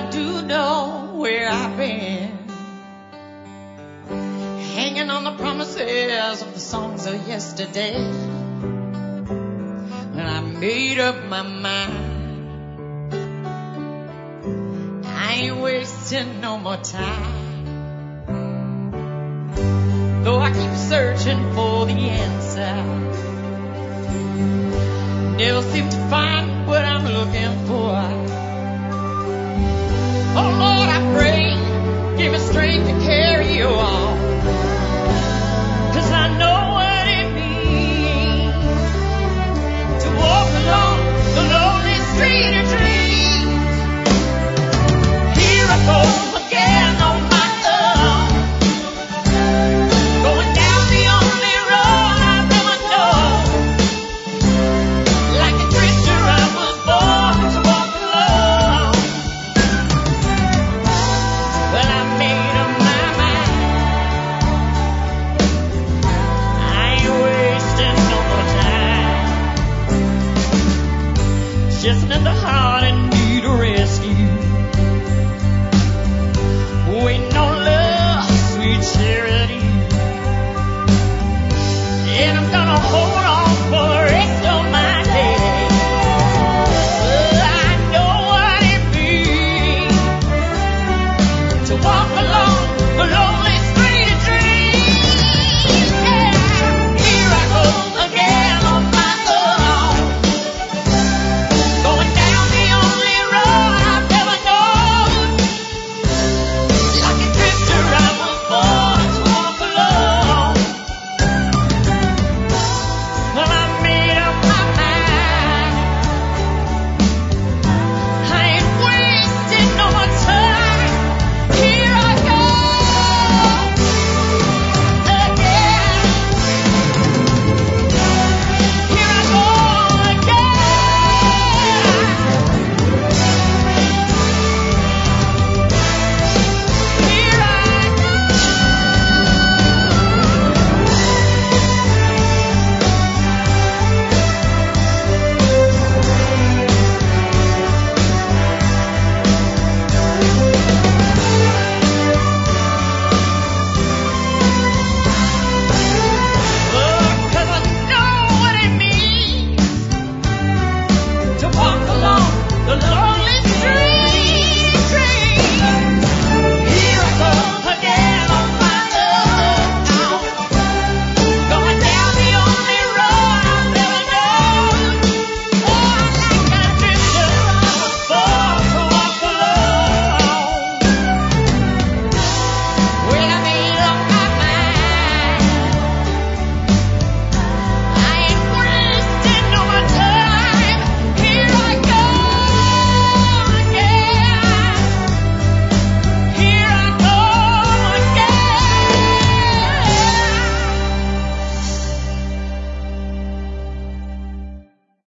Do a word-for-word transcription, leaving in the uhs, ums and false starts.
I do know where I've been, hanging on the promises of the songs of yesterday. When I made up my mind, I ain't wasting no more time. Though I keep searching for the answer, never seem to find what I'm looking for. Oh Lord, I pray, give me strength to carry you on, 'cause I know what it means to walk along the lonely street of dreams. Here I go again on my own, going down the only road I've ever known. Like a drifter I was born to walk alone. Well, I made up my mind, I ain't wasting no more time. Just another heart in need of rescue, waiting on love, sweet charity. And I'm gonna hold